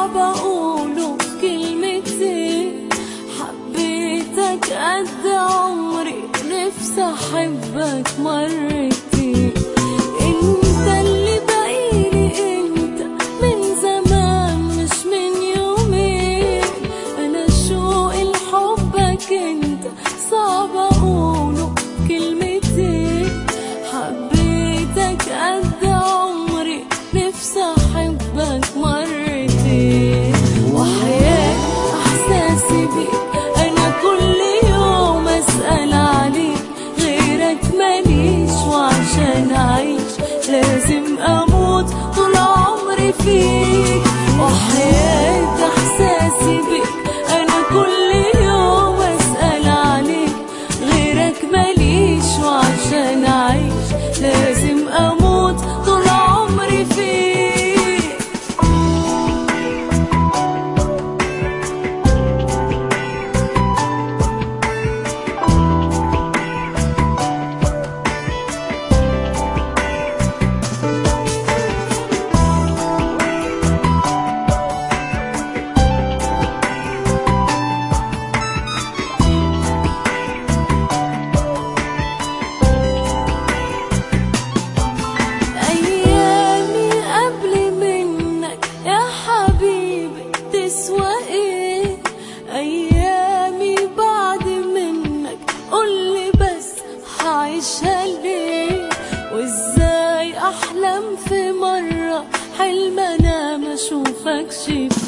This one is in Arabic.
صعب اقوله بكلمتين. حبيتك قد عمري، نفسي احبك مرتين. انت اللي باقيلي، انت من زمان مش من يومين. انا شوقي لحبك انت صعب اقوله بكلمتين. حبيتك قد عمري، نفسي احبك مرتين. وحياة احساسي بيك انا كل يوم اسأل عليك، غيرك ماليش وعشان اعيش لازم اموت طول عمري فيك. وحياة احساسي بيك انا كل يوم اسأل عليك، غيرك ماليش وعشان اعيش لازم اموت طول عمري فيك. أيامي بعد منك قولي بس هعيشها ليه؟ وإزاي أحلم في مرة حلم أنا ما أشوفكش فيه؟